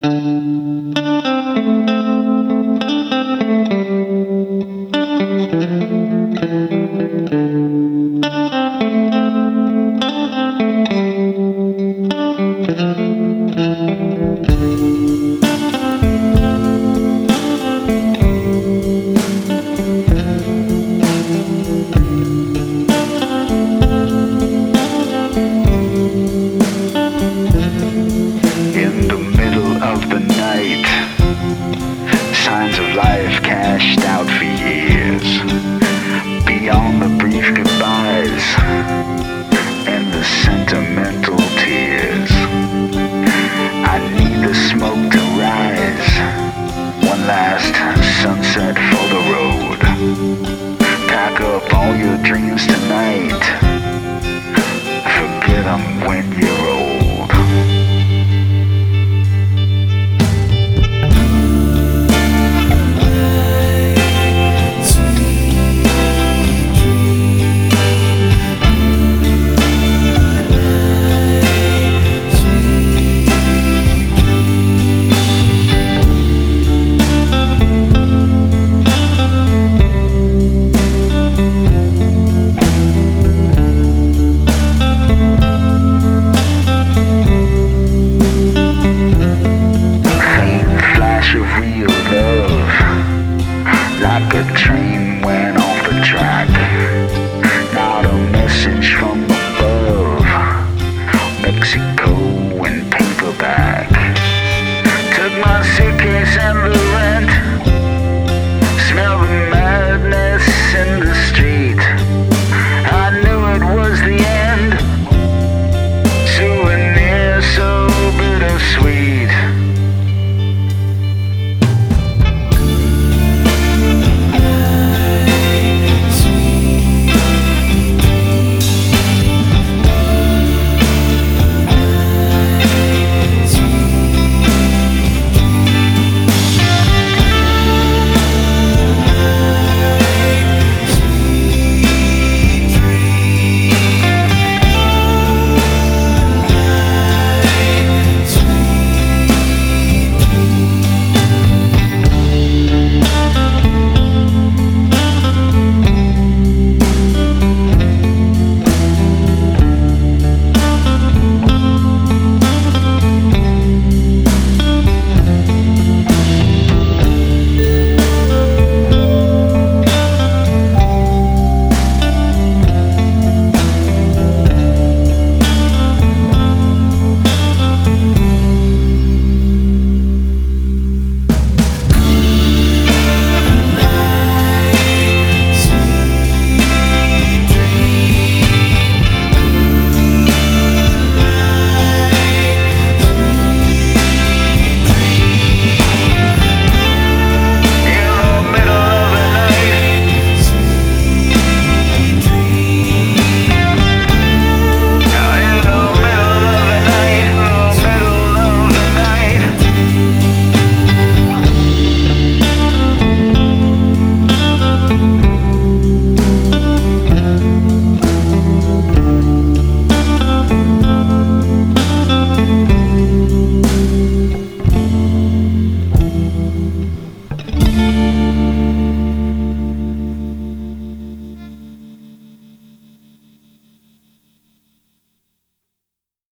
In the middle of the night, signs of life cashed out for years. Beyond the brief goodbyes and the sentimental tears, I need the smoke to rise. One last sunset for the road. Pack up all your dreams tonight. Forget 'em when you're old. Like a train went off the track. Not a message from above. Mexico in paperback. Took my suitcase and